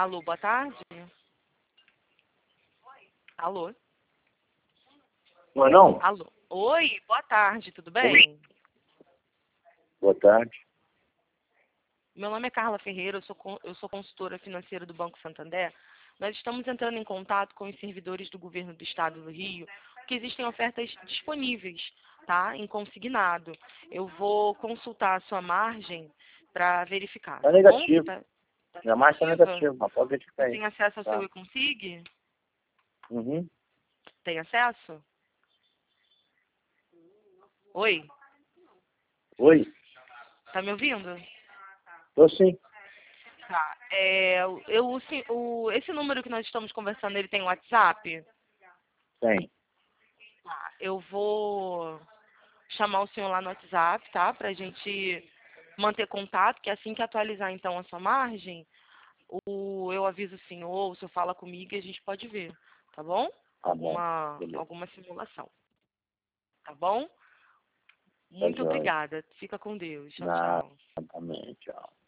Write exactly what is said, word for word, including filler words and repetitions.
Alô, boa tarde. Alô? Não é não? Alô. Oi, boa tarde, tudo bem? Boa tarde. Meu nome é Carla Ferreira, eu sou, con- eu sou consultora financeira do Banco Santander. Nós estamos entrando em contato com os servidores do governo do estado do Rio, porque existem ofertas disponíveis, tá? Em consignado. Eu vou consultar a sua margem para verificar, Tá tá bom? negativo. Tá, tá Minha marcha é negativa? negativa, mas pode verificar Você aí. tem acesso ao seu Tá. e-consig? Uhum. Tem acesso? Oi, Oi? tá me ouvindo? Tô sim. Tá. É, eu, o, se- o- esse número que nós estamos conversando, ele tem WhatsApp? Tem. Tá. Eu vou chamar o senhor lá no WhatsApp, tá? Pra gente manter contato, que assim que atualizar então a sua margem, o, eu aviso o senhor, o senhor fala comigo e a gente pode ver, tá bom? Tá bom. Alguma, Beleza. alguma simulação, tá bom? Tá Muito jóia. obrigada. Fica com Deus. Tchau, Nada. tchau. Também. Tchau.